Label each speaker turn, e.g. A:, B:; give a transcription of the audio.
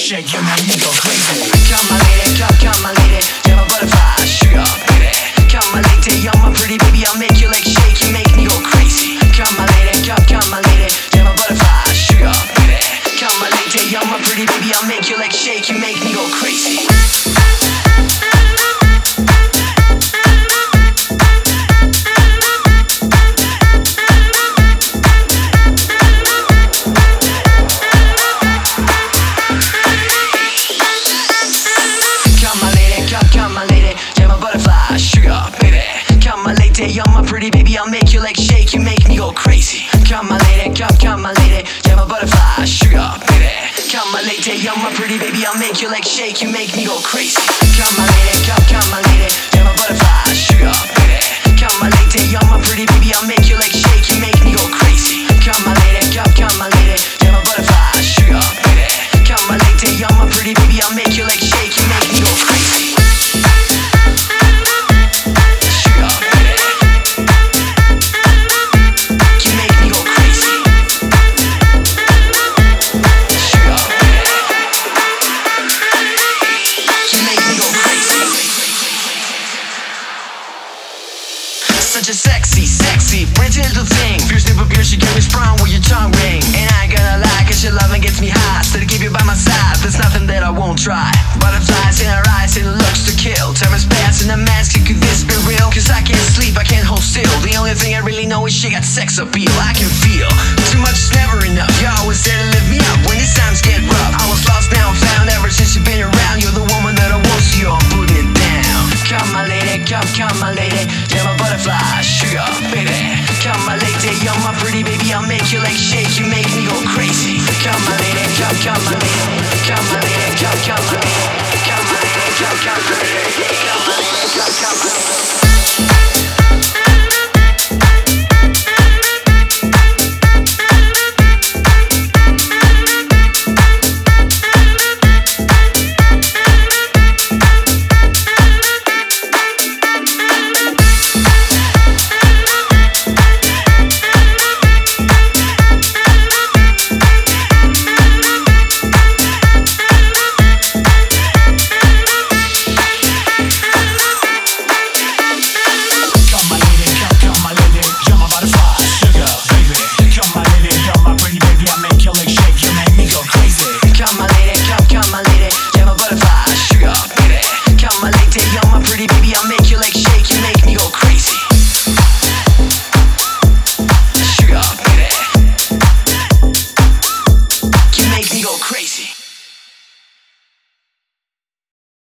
A: shake, you make me go crazy.
B: Come my lady, come my lady, you're my butterfly, sugar baby. Come my lady, you're my pretty baby, I'll make your legs shake, you make me go crazy. Come my lady, come my lady, you're my butterfly, sugar baby. Come my lady, you're my pretty baby, I'll make your legs shake, you make me go crazy. You're my pretty baby, I'll make your legs shake, you make me go crazy. Come my lady, come my lady, you're my butterfly, sugar baby. Come my lady, you're my pretty baby, I'll make your legs shake, you make me go crazy. Come my lady, come my lady, you're my butterfly, sugar baby. Come my lady, you're my pretty baby, I'll make your legs shake, you make me go crazy. Come my lady, come my lady, you're my butterfly, sugar baby. Come my lady, you're my pretty baby, I'll make your legs shake, you make me go crazy. Such a sexy, pretty little thing. Fierce nipple pierce, you get me sprung with your tongue ring. And I ain't gonna lie, cause your loving gets me high. Still to keep you by my side, there's nothing that I won't try. Butterflies in her eyes, it looks to kill. Time has passed in a mask, could this be real? Cause I can't sleep, I can't hold still. The only thing I really know is she got sex appeal. I can feel, too much is never enough. You're always there to lift me up when these times get rough. I was lost, now I'm found ever since